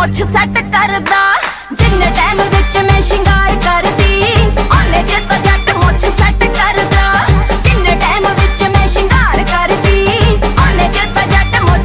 मुझ सैट करदा जिन्ने टाइम विच मैं शिंगार करदी ओने च तो जट मुझ सैट करदा जिन्ने टाइम विच मैं शिंगार करदी ओने च तो जट मुझ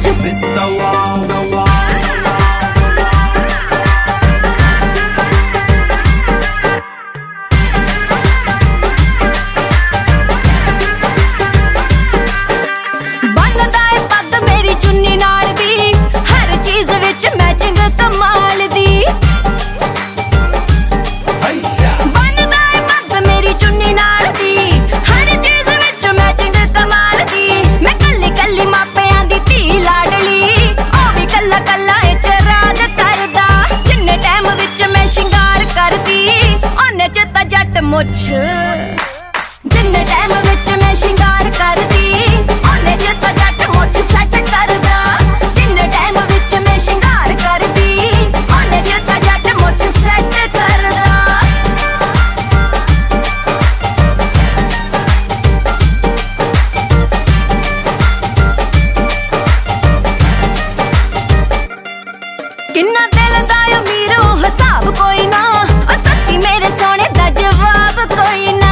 मुझ जिन्ने टाइम विच मैं शिंगार करदी ओने च तो जट मुझ सैट करदा जिन्ने टाइम विच मैं शिंगार करदी ओने च तो जट मुझ सैट करदा किन्ना दिल दा अमीर हिसाब कोई ना सच्ची मेरे सोने दा जवाब कोई ना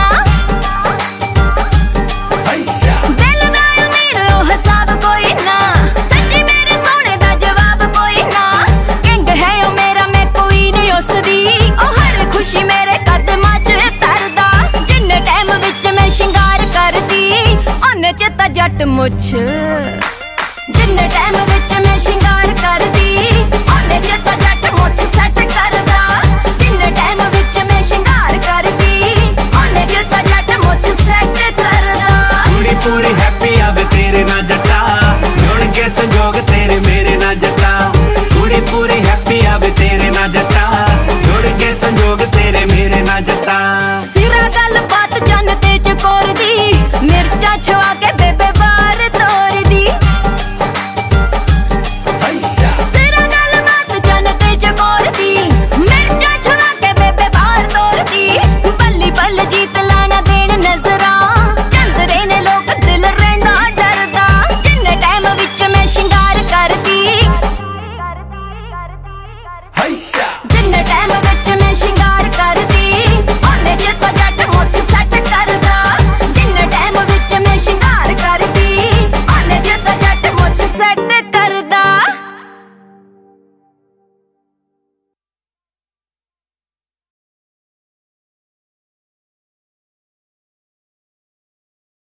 दिल दा अमीर हिसाब कोई ना सच्ची मेरे सोने दा जवाब कोई ना किंग है ओ मेरा मैं कोई नहीं उसदी ओ हर खुशी मेरे कदमां च तरदा जिन्ने टाइम विच मैं शिंगार करदी ओने च तां जट मुझ जिन्ने टाइम विच मैं शिंगार करदी ओने च तां जट मुझ सैट करदा जिन्ने टाइम विच मैं शिंगार करदी ओने च तां जट मुझ सैट करदा पूरी पूरी हैप्पी आवे तेरे ना जट्टा जुड़ के संजोग तेरे मेरे ना जट्टा पूरी पूरी हैप्पी आवे तेरे ना जट्टा जुड़ के संजोग तेरे मेरे ना जट्टा सिरा गल बात जन ते चकोर दी मिर्चा छुआ के बेबे बार तोड़ दी सिरा गल बात जन ते चकोर दी मिर्चा छुआ के बेबे बार तोड़ दी बल्ली बल्ल जीत लाना देन नजरा चंदरे ने लोग दिल रहना डरदा जिन्ने टाइम विच मैं शिंगार करदी